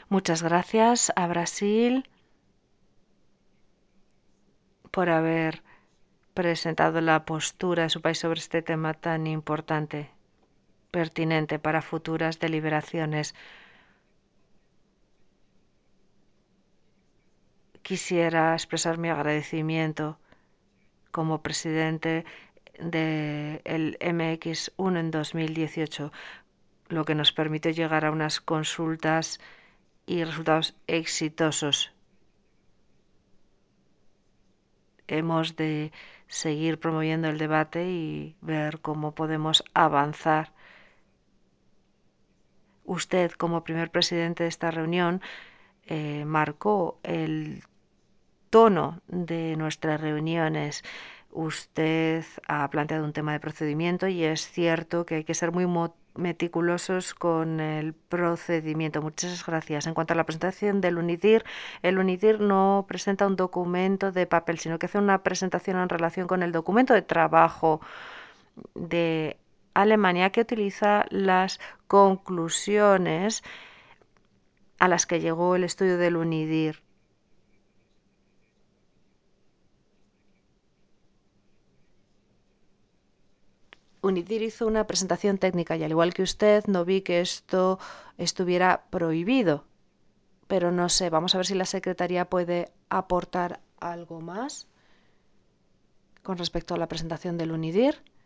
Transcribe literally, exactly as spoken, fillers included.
Muchas gracias a Brasil por haber presentado la postura de su país sobre este tema tan importante, pertinente para futuras deliberaciones. Quisiera expresar mi agradecimiento como presidente del M X uno en dos mil dieciocho, lo que nos permitió llegar a unas consultas y resultados exitosos. Hemos de seguir promoviendo el debate y ver cómo podemos avanzar. Usted, como primer presidente de esta reunión, eh, marcó el tono de nuestras reuniones. Usted ha planteado un tema de procedimiento y es cierto que hay que ser muy meticulosos con el procedimiento. Muchas gracias. En cuanto a la presentación del UNIDIR, el UNIDIR no presenta un documento de papel, sino que hace una presentación en relación con el documento de trabajo de Alemania, que utiliza las conclusiones a las que llegó el estudio del UNIDIR. UNIDIR hizo una presentación técnica y al igual que usted no vi que esto estuviera prohibido. Pero no sé, vamos a ver si la Secretaría puede aportar algo más con respecto a la presentación del UNIDIR.